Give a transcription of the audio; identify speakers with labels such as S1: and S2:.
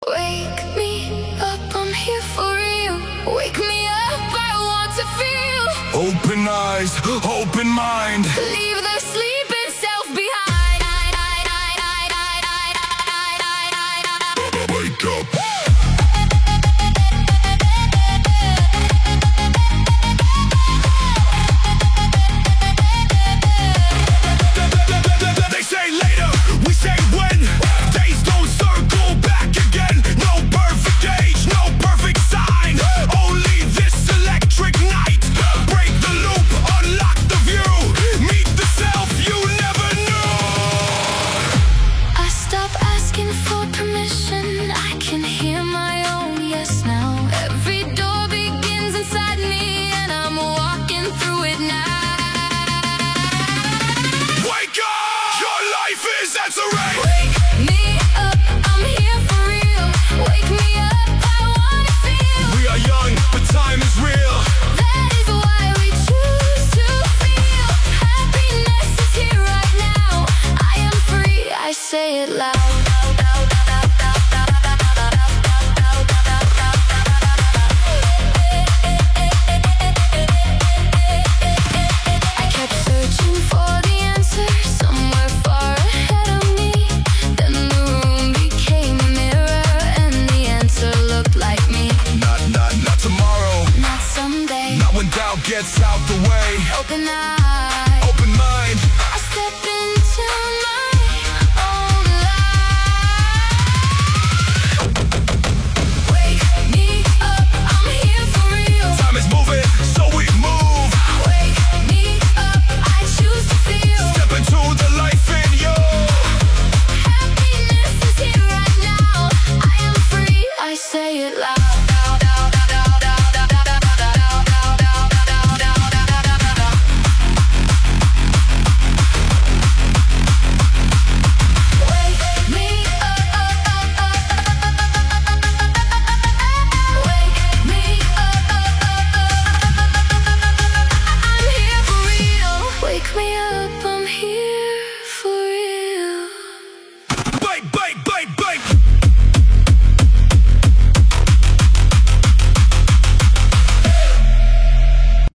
S1: Wake me up, I'm here for you. Wake me up, I want to feel.
S2: Open eyes, open mind.
S1: Leave the sleeping self behind.
S2: Wake up. They say later, we say when. Days don't circle back again. No perfect age, no perfect sign. Only this electric night. Break the loop, unlock the view. Meet the self you never knew.
S1: I stop asking for permission. I can hear my own yes now. Every door begins inside me, and I'm walking through it now.
S2: Wake up! Your life is answering.
S1: Wake me up, I'm here for real. Wake me up, I wanna feel.
S2: We are young, but time is real.
S1: That is why we choose to feel. Happiness is here right now. I am free, I say it loud. I kept searching for the answer somewhere far ahead of me. Then the room became a mirror, and the answer looked like me.
S2: Not tomorrow.
S1: Not someday.
S2: Not when doubt gets out the way.
S1: Open eyes.